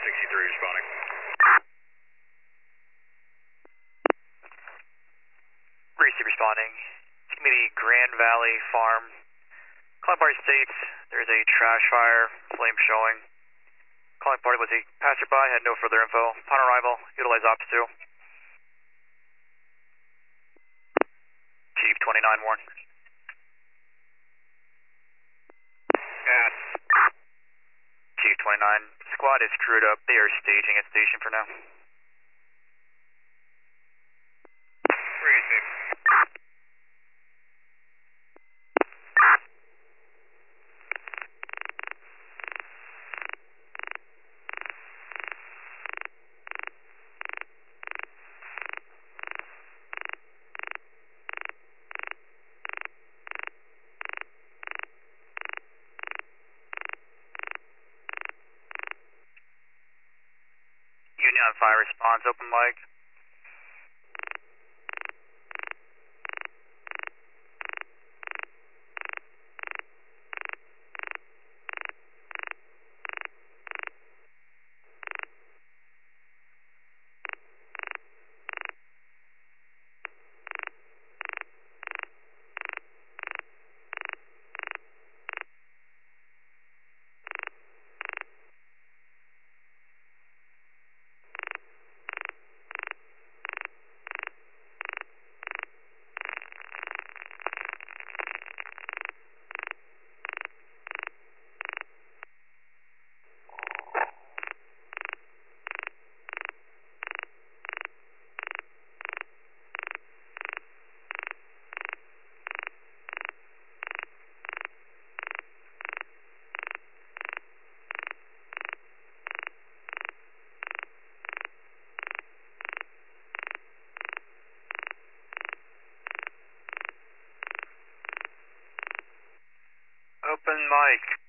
responding. Reese responding. It's going to be the Grand Valley Farm. Calling party states there's a trash fire, flame showing. Calling party was a passerby, had no further info. Upon arrival, utilize Ops 2. Chief 29 Warren. Yes. Chief 29, squad is crewed up. They are staging at station for now. Reese. Union on fire response, open mic. Open mic.